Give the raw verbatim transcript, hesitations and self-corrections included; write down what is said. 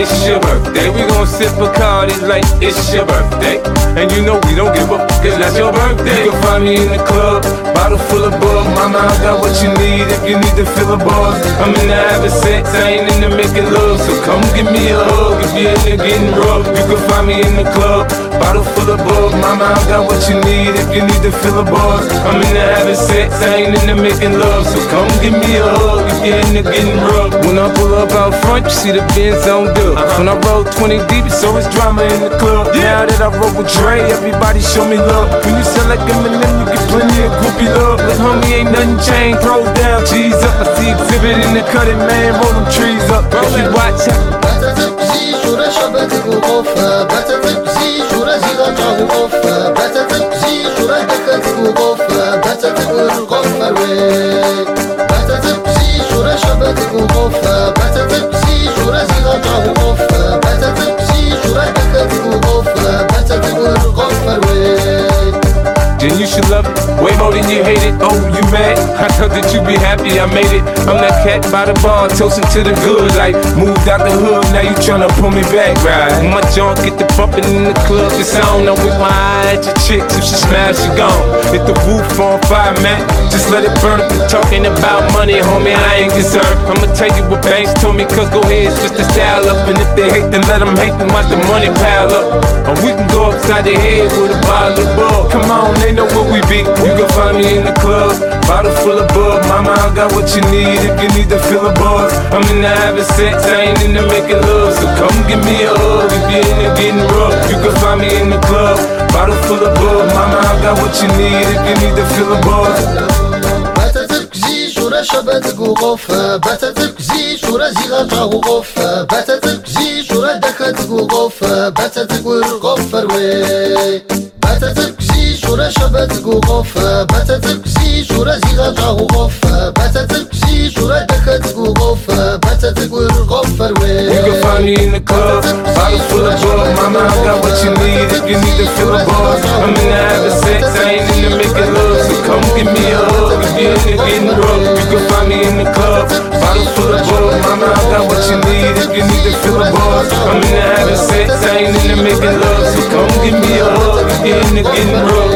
it's your birthday. We gon' sip Bacardi like it's your birthday. And you know we don't give up, cause that's your birthday. You can find me in the club, bottle full of bug. Mama, I got what you need if you need to fill a buzz. I'm in the having sex, I ain't into making love. So come give me a hug if you're into getting rough. You can find me in the club, bottle full of bug. Mama, I got what you need if you need to fill a buzz. I'm in the having sex, I ain't into making love. So come give me a hug if you're into getting rough. When I pull up out front, you see the Benz on dub. When I roll twenty deep, it's always drama in the club. Now that I roll with Dre, everybody show me love. When you sell like Eminem, you get plenty of groupie love. Like homie, ain't nothing changed, throw down, G's up. I see exhibit in the cutting, man, roll them trees up. If you watch it. Then you should love it way more than you hate it. Oh, you mad? I thought that you'd be happy I made it. I'm that cat by the bar, toasting to the good. Like, moved out the hood, now you tryna pull me back, right? My junk get the bumping in the club. It's on, I'm with my eye at your chicks. If she smash, she gone. Hit the roof on fire, man. Just let it burn. Talking about money, homie, I ain't concerned. I'ma tell you what banks told me, cause go ahead, switch the style up. And if they hate, then let them hate, then watch the money pile up. Or we can go upside the head with a bottle of bug. Come on, they know where we be. You can find me in the club, bottle full of bug. Mama, I got what you need if you need to fill a buzz. I'm in the having sex, I ain't into making love. So come give me a hug if you're into getting rough. You can find me in the club, bottle full of bug. Mama, I got what you need if you need to fill a buzz. شبت قوقف بتتك زي شورا زيغا قوقف بتتك زي شورا دخت قوقف بتتك ورقف فروي بتتك زي شورا شبت قوقف بتتك زي شورا زيغا قوقف بتتك زي شورا دخت قوقف بتتك ورقف فروي. You can find me in the club, bottle full of bug. Mama, I got what you need if you need to fill a buzz. I'm in the having sex, I ain't into making love. So come give me a hug if you're into getting rough. You can find me in the club, bottle full of bug. Mama, I got what you need if you need to fill a buzz. I'm in the having sex, I ain't into making love. So come give me a hug if you're into getting rough.